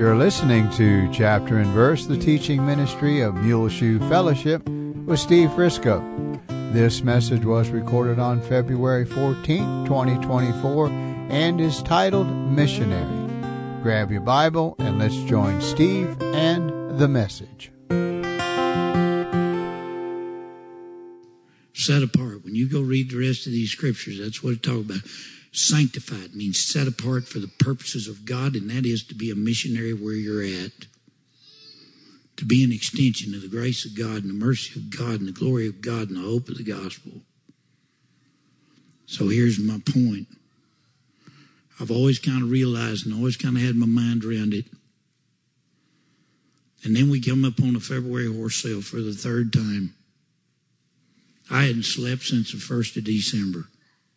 You're listening to Chapter and Verse, the teaching ministry of Muleshoe Fellowship with Steve Frisco. This message was recorded on February 14, 2024, and is titled Missionary. Grab your Bible and let's join Steve and the message. Set apart. When you go read the rest of these scriptures, that's what it talks about. Sanctified means set apart for the purposes of God, and that is to be a missionary where you're at. To be an extension of the grace of God and the mercy of God and the glory of God and the hope of the gospel. So here's my point. I've always kind of realized and always kind of had my mind around it. And then we come up on a February horse sale for the third time. I hadn't slept since the 1st of December.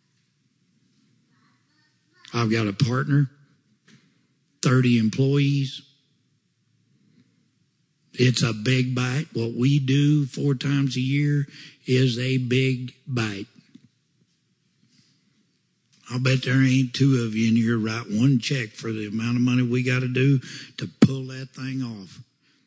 I've got a partner, 30 employees. It's a big bite. What we do 4 times a year is a big bite. I'll bet there ain't 2 of you in here write one check for the amount of money we got to do to pull that thing off.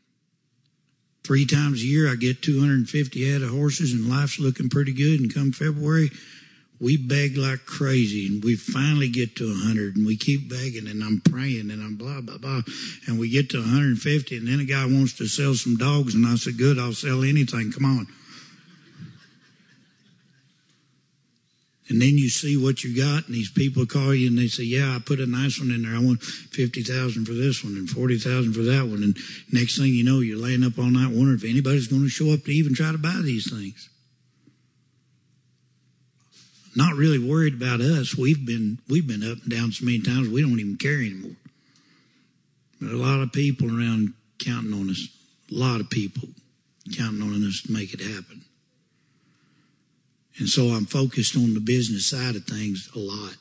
3 times a year, I get 250 head of horses, and life's looking pretty good. And come February, we beg like crazy, and we finally get to 100, and we keep begging, and I'm praying, and I'm blah, blah, blah. And we get to 150, and then a guy wants to sell some dogs, and I said, good, I'll sell anything, come on. And then you see what you got, and these people call you, and they say, yeah, I put a nice one in there. I want $50,000 for this one and $40,000 for that one. And next thing you know, you're laying up all night wondering if anybody's going to show up to even try to buy these things. Not really worried about us. We've been up and down so many times we don't even care anymore. But a lot of people around counting on us. A lot of people counting on us to make it happen. And so I'm focused on the business side of things a lot.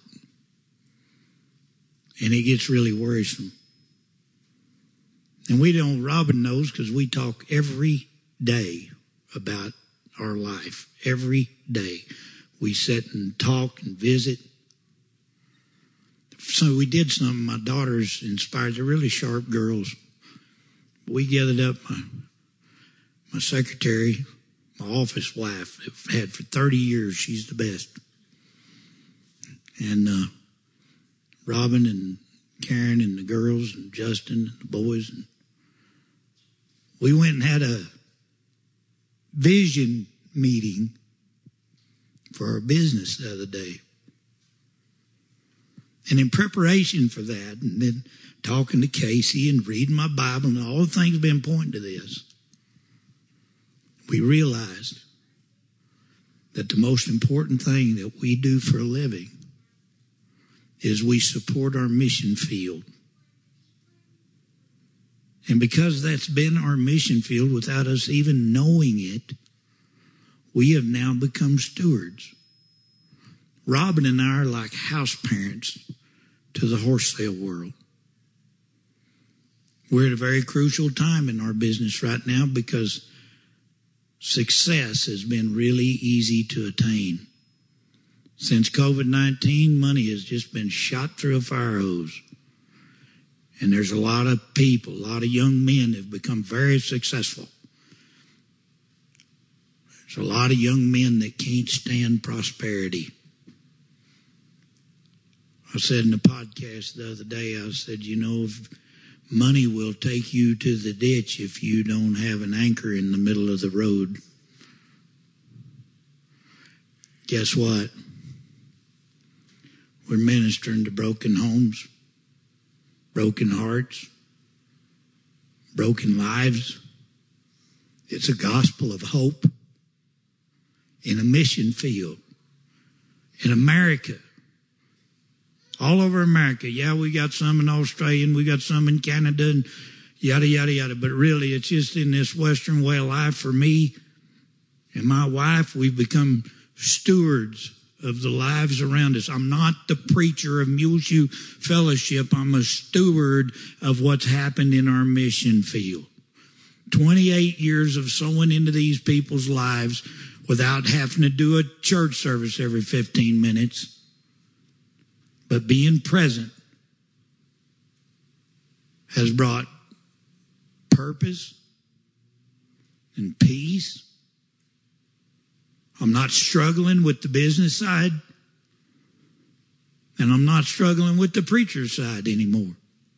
And it gets really worrisome. And we don't, Robin knows because we talk every day about our life. Every day. We sit and talk and visit. So we did something. My daughters inspired. They're really sharp girls. We gathered up my secretary, my office wife, I've had for 30 years. She's the best. And Robin and Karen and the girls and Justin and the boys. And we went and had a vision meeting for our business the other day. And in preparation for that, and then talking to Casey and reading my Bible, and all the things been pointing to this, we realized that the most important thing that we do for a living is we support our mission field. And because that's been our mission field without us even knowing it, we have now become stewards. Robin and I are like house parents to the horse sale world. We're at a very crucial time in our business right now because success has been really easy to attain. Since COVID-19, money has just been shot through a fire hose. And there's a lot of people, a lot of young men have become very successful. There's a lot of young men that can't stand prosperity. I said in the podcast the other day, I said, you know, if money will take you to the ditch if you don't have an anchor in the middle of the road. Guess what? We're ministering to broken homes, broken hearts, broken lives. It's a gospel of hope in a mission field in America. All over America. Yeah, we got some in Australia and we got some in Canada and yada, yada, yada. But really, it's just in this Western way of life for me and my wife, we've become stewards of the lives around us. I'm not the preacher of Muleshoe Fellowship. I'm a steward of what's happened in our mission field. 28 years of sowing into these people's lives without having to do a church service every 15 minutes. But being present has brought purpose and peace. I'm not struggling with the business side, and I'm not struggling with the preacher's side anymore.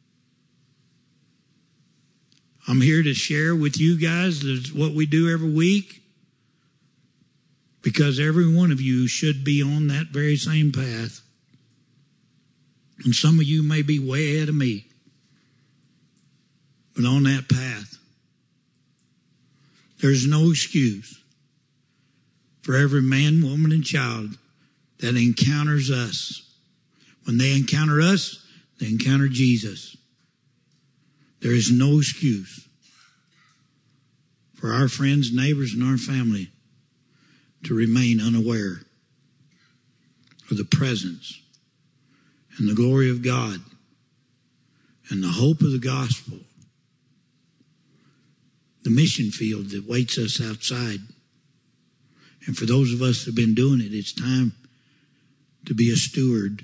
I'm here to share with you guys what we do every week, because every one of you should be on that very same path. And some of you may be way ahead of me, but on that path, there's no excuse for every man, woman, and child that encounters us. When they encounter us, they encounter Jesus. There is no excuse for our friends, neighbors, and our family to remain unaware of the presence and the glory of God and the hope of the gospel, the mission field that waits us outside. And for those of us that have been doing it, it's time to be a steward.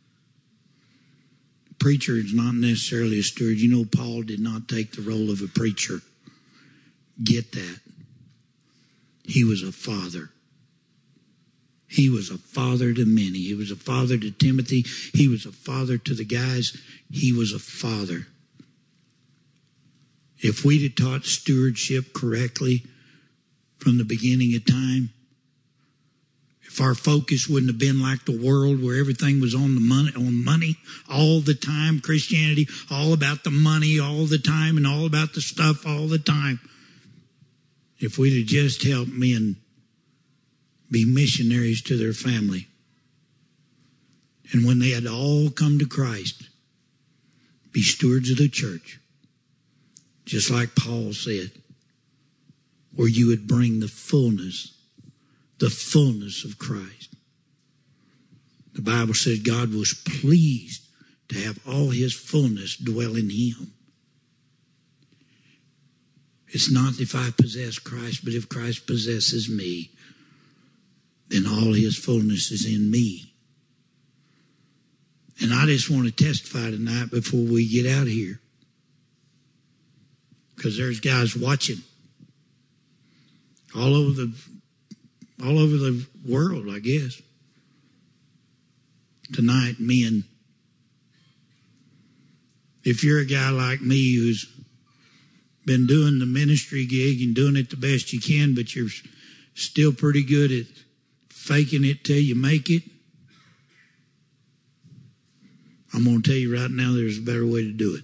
A preacher is not necessarily a steward. You know, Paul did not take the role of a preacher. Get that. He was a father. He was a father to many. He was a father to Timothy. He was a father to the guys. He was a father. If we'd have taught stewardship correctly from the beginning of time, if our focus wouldn't have been like the world where everything was on money all the time, Christianity all about the money all the time and all about the stuff all the time, if we'd have just helped men be missionaries to their family, and when they had all come to Christ, be stewards of the church, just like Paul said, where you would bring the fullness of Christ. The Bible says God was pleased to have all his fullness dwell in him. It's not if I possess Christ, but if Christ possesses me, then all his fullness is in me. And I just want to testify tonight before we get out of here, because there's guys watching all over the world, I guess. Tonight, men, if you're a guy like me who's been doing the ministry gig and doing it the best you can, but you're still pretty good at faking it till you make it, I'm going to tell you right now, there's a better way to do it.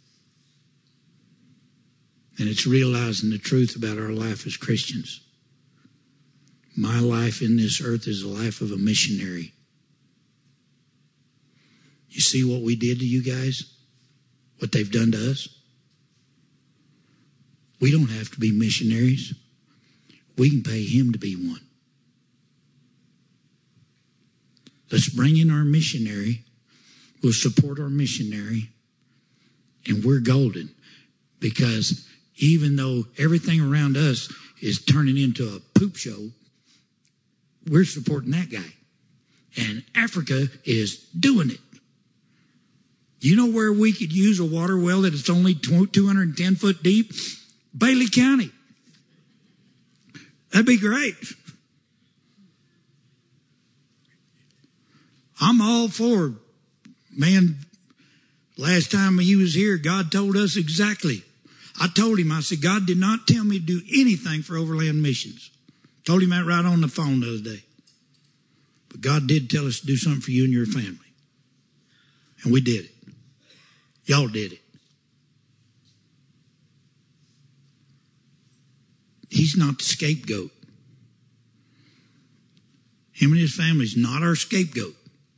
And it's realizing the truth about our life as Christians. My life in this earth is the life of a missionary. You see what we did to you guys? What they've done to us? We don't have to be missionaries. We can pay him to be one. Let's bring in our missionary. We'll support our missionary. And we're golden. Because even though everything around us is turning into a poop show, we're supporting that guy. And Africa is doing it. You know where we could use a water well that is only 210 foot deep? Bailey County. That'd be great. I'm all for, man, last time he was here, God told us exactly. I told him, I said, God did not tell me to do anything for Overland Missions. Told him that right on the phone the other day. But God did tell us to do something for you and your family. And we did it. Y'all did it. He's not the scapegoat. Him and his family's not our scapegoat.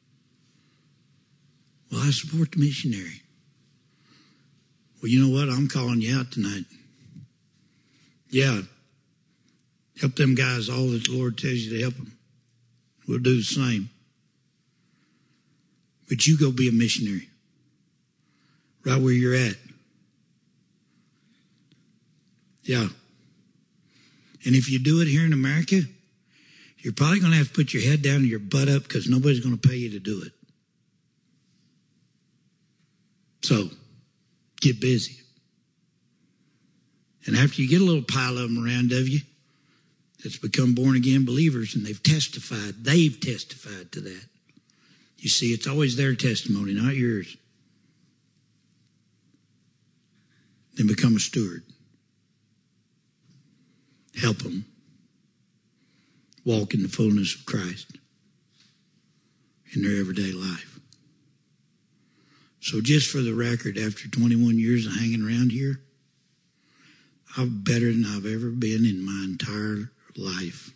Well, I support the missionary. Well, you know what? I'm calling you out tonight. Yeah. Help them guys all that the Lord tells you to help them. We'll do the same. But you go be a missionary. Right where you're at. Yeah. And if you do it here in America, you're probably going to have to put your head down and your butt up because nobody's going to pay you to do it. So, Get busy. And after you get a little pile of them around of you that's become born-again believers, and they've testified to that. You see, it's always their testimony, not yours. Then become a steward. Help them walk in the fullness of Christ in their everyday life. So just for the record, after 21 years of hanging around here, I'm better than I've ever been in my entire life.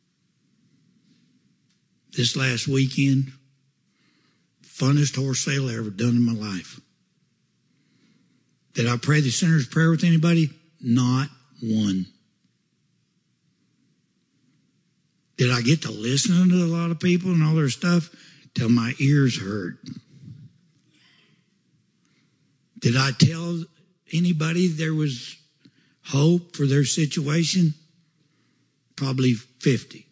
This last weekend, funnest horse sale I ever done in my life. Did I pray the sinner's prayer with anybody? Not one. Did I get to listen to a lot of people and all their stuff till my ears hurt? Did I tell anybody there was hope for their situation? Probably 50.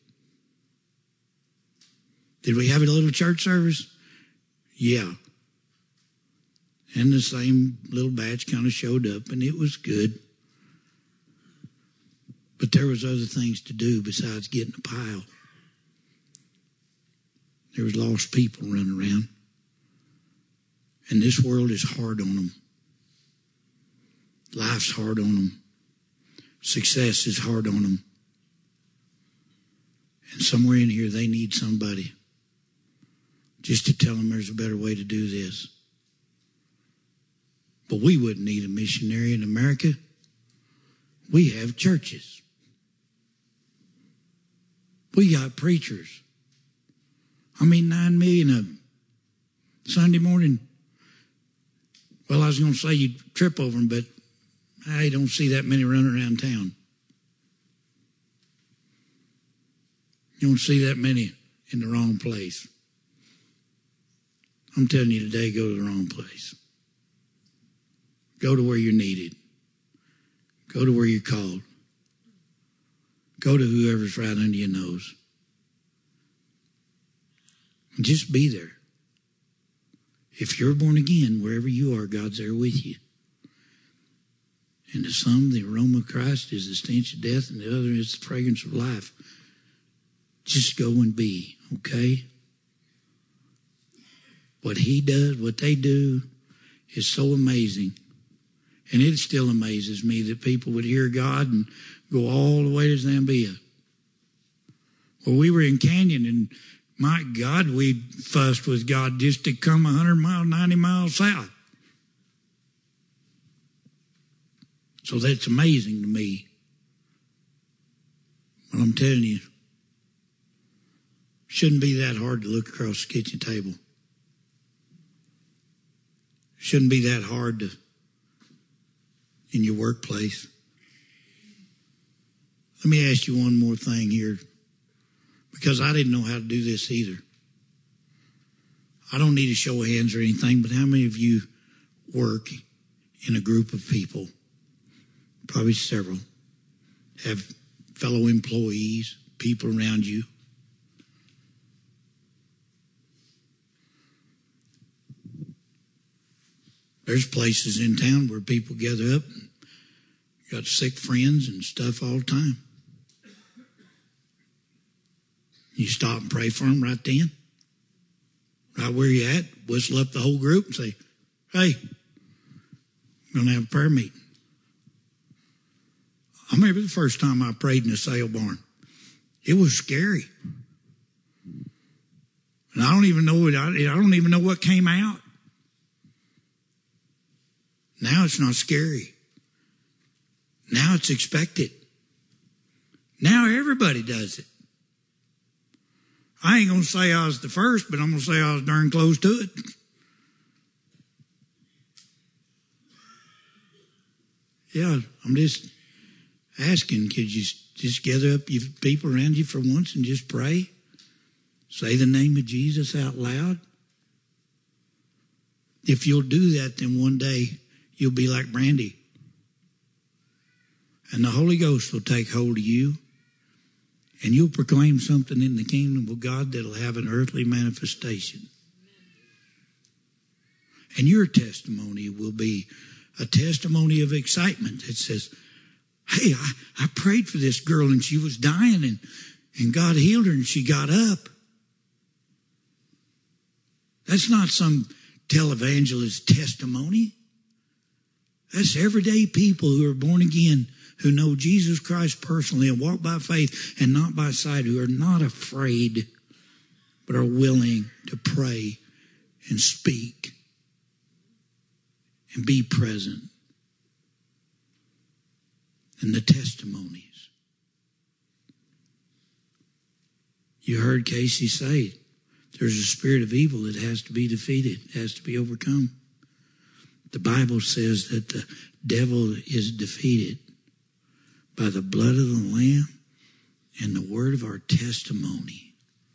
Did we have a little church service? Yeah. And the same little batch kind of showed up, and it was good. But there was other things to do besides getting a pile. There was lost people running around. And this world is hard on them. Life's hard on them. Success is hard on them. And somewhere in here they need somebody just to tell them there's a better way to do this. But we wouldn't need a missionary in America. We have churches. We got preachers. 9 million of them. Sunday morning. Well, I was going to say you'd trip over them, but I don't see that many running around town. You don't see that many in the wrong place. I'm telling you today, go to the wrong place. Go to where you're needed. Go to where you're called. Go to whoever's right under your nose. And just be there. If you're born again, wherever you are, God's there with you. And to some, the aroma of Christ is the stench of death, and the other is the fragrance of life. Just go and be, okay? What he does, what they do, is so amazing. And it still amazes me that people would hear God and go all the way to Zambia. Well, we were in Canyon, and my God, we fussed with God just to come 100 miles, 90 miles south. So that's amazing to me. But I'm telling you, it shouldn't be that hard to look across the kitchen table. It shouldn't be that hard in your workplace. Let me ask you one more thing here, because I didn't know how to do this either. I don't need a show of hands or anything, but how many of you work in a group of people? Probably several. Have fellow employees, people around you. There's places in town where people gather up and got sick friends and stuff all the time. You stop and pray for them right then. Right where you at, whistle up the whole group and say, hey, we're going to have a prayer meeting. I remember the first time I prayed in a sale barn. It was scary. And I don't even know what came out. Now it's not scary. Now it's expected. Now everybody does it. I ain't going to say I was the first, but I'm going to say I was darn close to it. Yeah, I'm just asking, could you just gather up your people around you for once and just pray? Say the name of Jesus out loud. If you'll do that, then one day you'll be like Brandy. And the Holy Ghost will take hold of you. And you'll proclaim something in the kingdom of God that'll have an earthly manifestation. And your testimony will be a testimony of excitement that says, hey, I prayed for this girl and she was dying and God healed her and she got up. That's not some televangelist testimony. That's everyday people who are born again, who know Jesus Christ personally and walk by faith and not by sight, who are not afraid but are willing to pray and speak and be present. And the testimonies. You heard Casey say, there's a spirit of evil that has to be defeated, has to be overcome. The Bible says that the devil is defeated by the blood of the Lamb and the word of our testimony.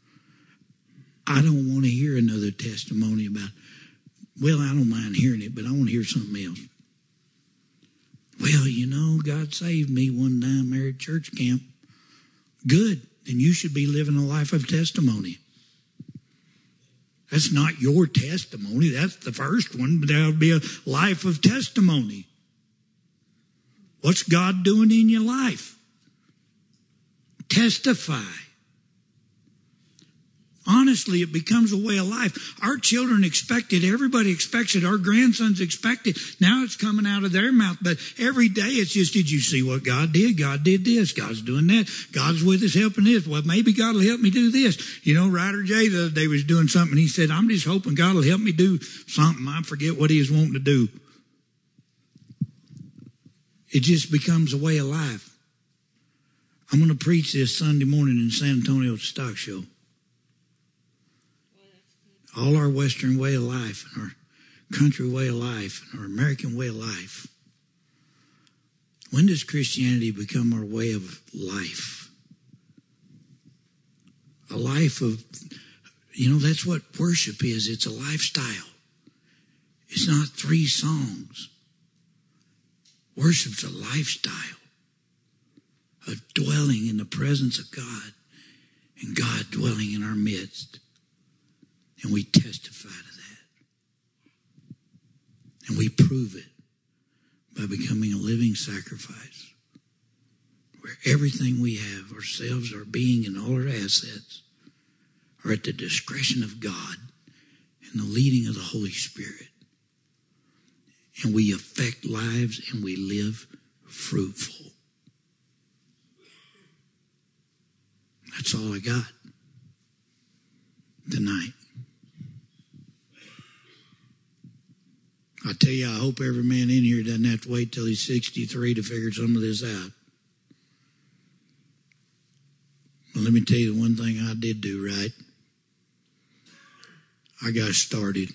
I don't want to hear another testimony about, well, I don't mind hearing it, but I want to hear something else. Well, you know, God saved me one time there at church camp. Good. Then you should be living a life of testimony. That's not your testimony. That's the first one, but that'll be a life of testimony. What's God doing in your life? Testify. Honestly, it becomes a way of life. Our children expect it. Everybody expects it. Our grandsons expect it. Now it's coming out of their mouth. But every day it's just, did you see what God did? God did this. God's doing that. God's with us helping this. Well, maybe God will help me do this. You know, Ryder J the other day was doing something. He said, I'm just hoping God will help me do something. I forget what he was wanting to do. It just becomes a way of life. I'm going to preach this Sunday morning in San Antonio at the Stock Show. All our Western way of life and our country way of life and our American way of life. When does Christianity become our way of life? A life of, you know, that's what worship is. It's a lifestyle. It's not 3 songs. Worship's a lifestyle of dwelling in the presence of God and God dwelling in our midst. And we testify to that. And we prove it by becoming a living sacrifice. Where everything we have, ourselves, our being, and all our assets are at the discretion of God and the leading of the Holy Spirit. And we affect lives and we live fruitful. That's all I got tonight. I tell you, I hope every man in here doesn't have to wait till he's 63 to figure some of this out. But let me tell you the one thing I did do right. I got started.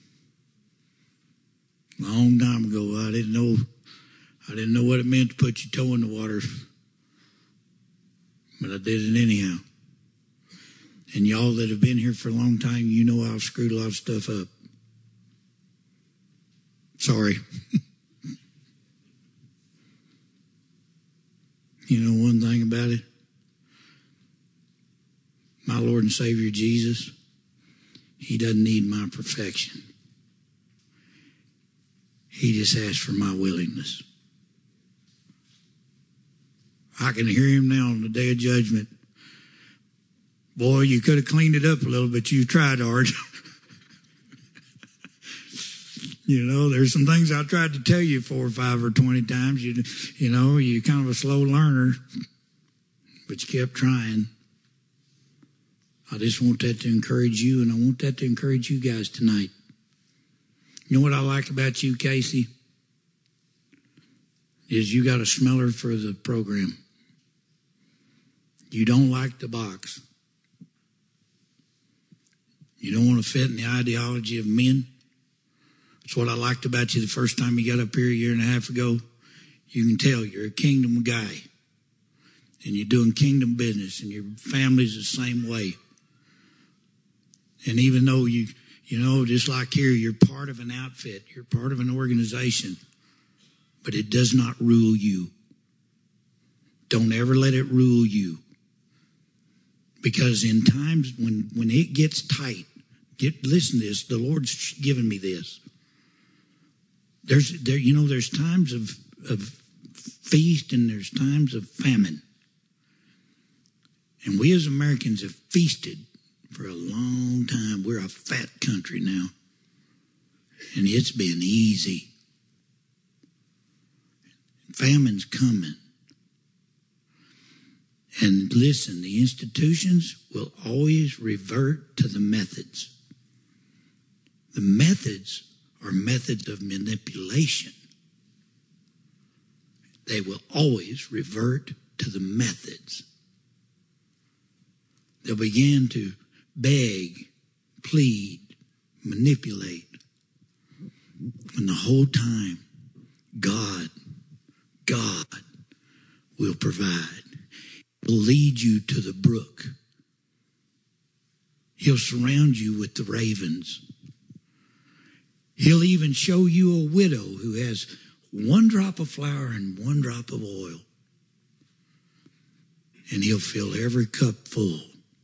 A long time ago, I didn't know what it meant to put your toe in the water. But I did it anyhow. And y'all that have been here for a long time, you know I've screwed a lot of stuff up. Sorry. You know one thing about it? My Lord and Savior Jesus, he doesn't need my perfection. He just asks for my willingness. I can hear him now on the day of judgment. Boy, you could have cleaned it up a little bit. You tried hard. You know, there's some things I tried to tell you 4 or 5 or 20 times. You know, you're kind of a slow learner, but you kept trying. I just want that to encourage you, and I want that to encourage you guys tonight. You know what I like about you, Casey? Is you got a smeller for the program. You don't like the box. You don't want to fit in the ideology of men. That's what I liked about you the first time you got up here a year and a half ago. You can tell you're a kingdom guy. And you're doing kingdom business. And your family's the same way. And even though you know, just like here, you're part of an outfit. You're part of an organization. But it does not rule you. Don't ever let it rule you. Because in times when it gets tight, listen to this, the Lord's given me this. There's times of feast and there's times of famine. And we as Americans have feasted for a long time. We're a fat country now. And it's been easy. Famine's coming. And listen, the institutions will always revert to the methods. The methods are methods of manipulation. They will always revert to the methods. They'll begin to beg, plead, manipulate. And the whole time, God will provide. He'll lead you to the brook. He'll surround you with the ravens. He'll even show you a widow who has one drop of flour and one drop of oil. And he'll fill every cup full.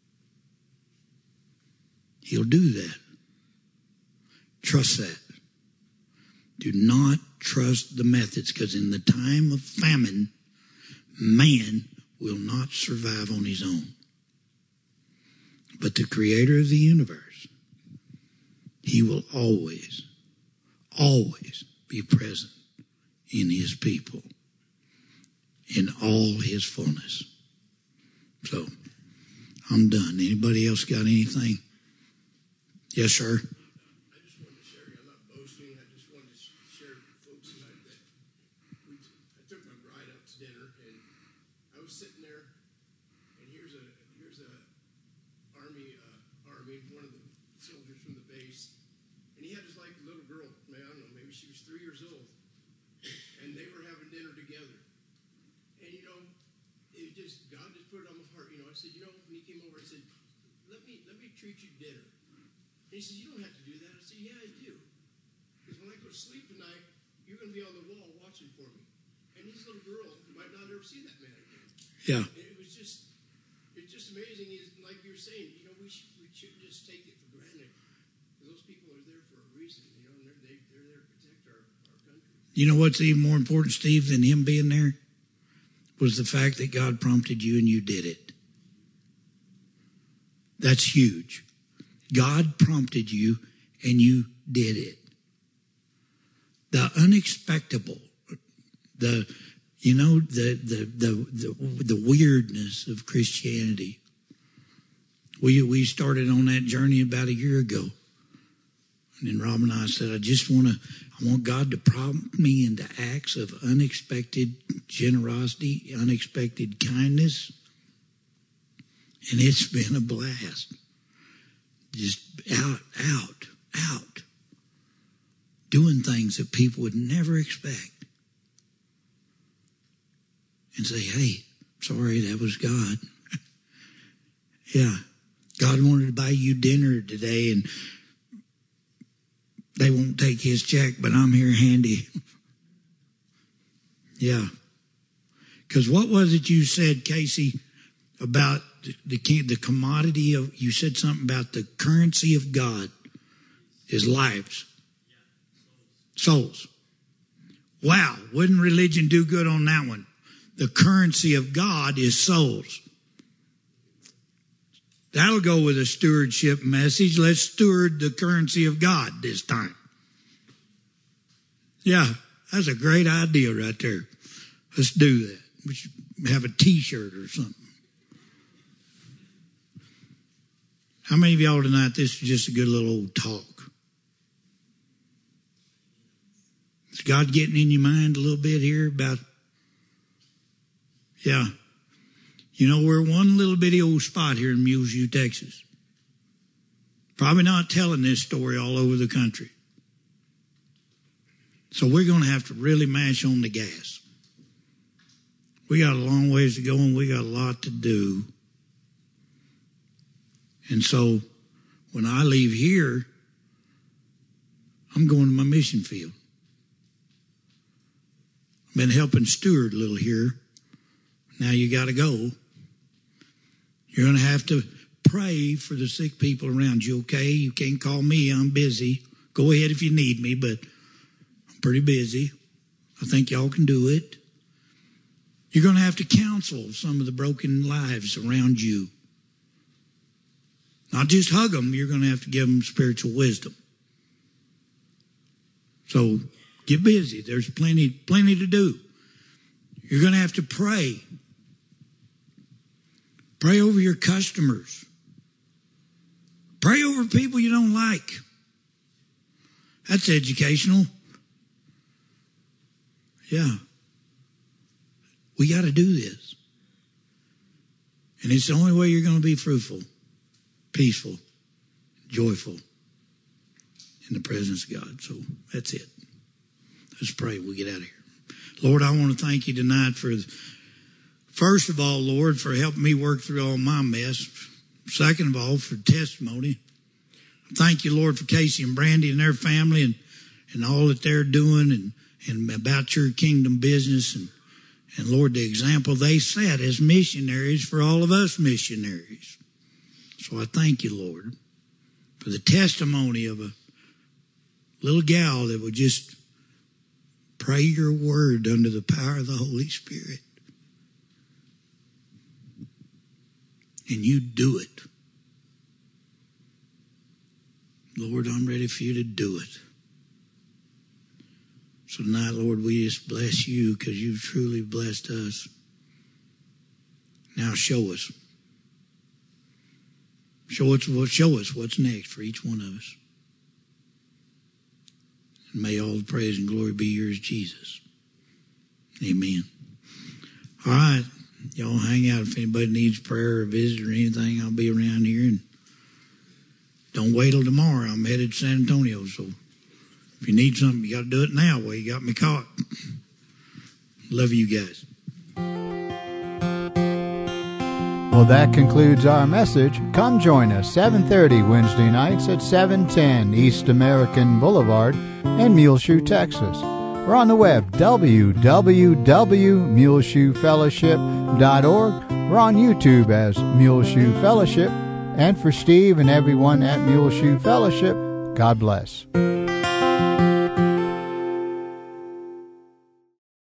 He'll do that. Trust that. Do not trust the methods, because in the time of famine, man will not survive on his own. But the creator of the universe, he will always be present in his people, in all his fullness. So, I'm done. Anybody else got anything? Yes, sir. I just wanted to share, I'm not boasting, I just wanted to share with folks tonight that I took my bride out to dinner, and I was sitting there, and here's a army, one of the soldiers from the base, and he had his like little girl, I don't know, maybe she was 3 years old, and they were having dinner together, and God just put it on my heart, I said, when he came over, I said, let me treat you dinner. And he said, you don't have to do that. I said, yeah, I do. Because when I go to sleep tonight, you're going to be on the wall watching for me. And this little girl might not ever see that man again. Yeah. And it's just amazing. Like you're saying, we shouldn't just take it for granted. Because those people are there for a reason, and they're there to protect our country. You know what's even more important, Steve, than him being there? Was the fact that God prompted you and you did it. That's huge. God prompted you and you did it. The unexpected, the weirdness of Christianity. We started on that journey about a year ago. And then Rob and I said, I want God to prompt me into acts of unexpected generosity, unexpected kindness. And it's been a blast. Just out. Doing things that people would never expect. And say, hey, sorry, that was God. Yeah. God wanted to buy you dinner today, and they won't take his check, but I'm here handy. Yeah. Because what was it you said, Casey, about the commodity of, you said something about the currency of God is lives. Souls. Wow. Wouldn't religion do good on that one? The currency of God is souls. That'll go with a stewardship message. Let's steward the currency of God this time. Yeah, that's a great idea right there. Let's do that. We should have a t-shirt or something. How many of y'all tonight, this is just a good little old talk? Is God getting in your mind a little bit here about, yeah. We're one little bitty old spot here in Muleshoe, Texas. Probably not telling this story all over the country. So we're going to have to really mash on the gas. We got a long ways to go, and we got a lot to do. And so when I leave here, I'm going to my mission field. I've been helping steward a little here. Now you got to go. You're going to have to pray for the sick people around you, okay? You can't call me. I'm busy. Go ahead if you need me, but pretty busy. I think y'all can do it. You're going to have to counsel some of the broken lives around you. Not just hug them, you're going to have to give them spiritual wisdom. So get busy. There's plenty to do. You're going to have to pray. Pray over your customers. Pray over people you don't like. That's educational. Yeah. We got to do this. And it's the only way you're going to be fruitful, peaceful, joyful in the presence of God. So that's it. Let's pray. We'll get out of here. Lord, I want to thank you tonight for, first of all, Lord, for helping me work through all my mess. Second of all, for testimony. Thank you, Lord, for Casey and Brandy and their family and all that they're doing and about your kingdom business. And Lord, the example they set as missionaries for all of us missionaries. So I thank you, Lord, for the testimony of a little gal that would just pray your word under the power of the Holy Spirit. And you do it. Lord, I'm ready for you to do it. So tonight, Lord, we just bless you because you've truly blessed us. Now show us. Show us what's next for each one of us. And may all the praise and glory be yours, Jesus. Amen. All right. Y'all hang out. If anybody needs prayer or visit or anything, I'll be around here. And don't wait till tomorrow. I'm headed to San Antonio. So if you need something, you got to do it now. Well, you got me caught. Love you guys. Well, that concludes our message. Come join us 7:30 Wednesday nights at 710 East American Boulevard in Muleshoe, Texas. We're on the web, www.muleshoefellowship.org. We're on YouTube as Muleshoe Fellowship. And for Steve and everyone at Muleshoe Fellowship, God bless.